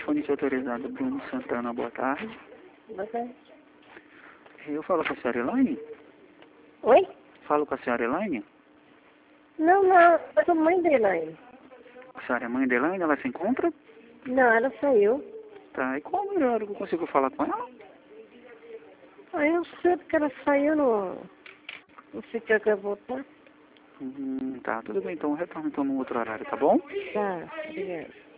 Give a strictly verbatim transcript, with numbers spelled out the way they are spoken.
Fonte autorizada, Bruno Santana, boa tarde. Boa tarde. Eu falo com a senhora Elaine? Oi? Falo com a senhora Elaine? Não, não, eu sou mãe da Elaine. A senhora é mãe da Elaine, ela se encontra? Não, ela saiu. Tá, e qual o melhor que eu consigo falar com ela? Ah, eu sei porque ela saiu no... Não sei o que ela voltar. Hum, tá, tudo bem, então retorno então num outro horário, tá bom? Tá, obrigada.